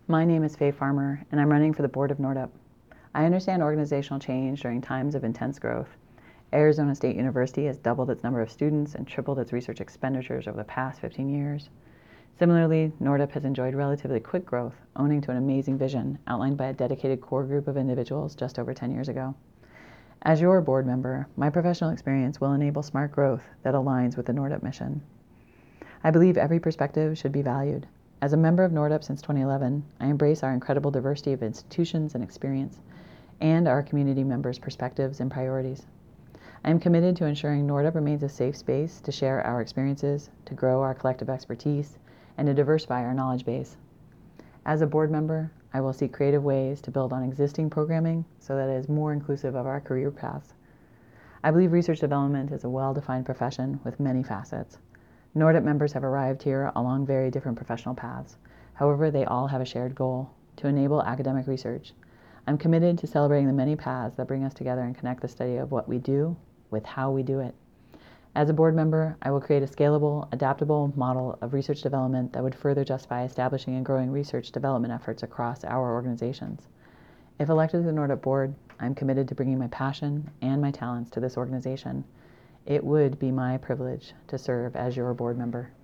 My name is Faye Farmer, and I'm running for the board of NORDP. I understand organizational change during times of intense growth. Arizona State University has doubled its number of students and tripled its research expenditures over the past 15 years. Similarly, NORDP has enjoyed relatively quick growth, owing to an amazing vision outlined by a dedicated core group of individuals just over 10 years ago. As your board member, my professional experience will enable smart growth that aligns with the NORDP mission. I believe every perspective should be valued. As a member of NORDP since 2011, I embrace our incredible diversity of institutions and experience, and our community members' perspectives and priorities. I am committed to ensuring NORDP remains a safe space to share our experiences, to grow our collective expertise, and to diversify our knowledge base. As a board member, I will seek creative ways to build on existing programming so that it is more inclusive of our career paths. I believe research development is a well-defined profession with many facets. NORDP members have arrived here along very different professional paths. However, they all have a shared goal: to enable academic research. I'm committed to celebrating the many paths that bring us together and connect the study of what we do with how we do it. As a board member, I will create a scalable, adaptable model of research development that would further justify establishing and growing research development efforts across our organizations. If elected to the NORDP board, I'm committed to bringing my passion and my talents to this organization. It would be my privilege to serve as your board member.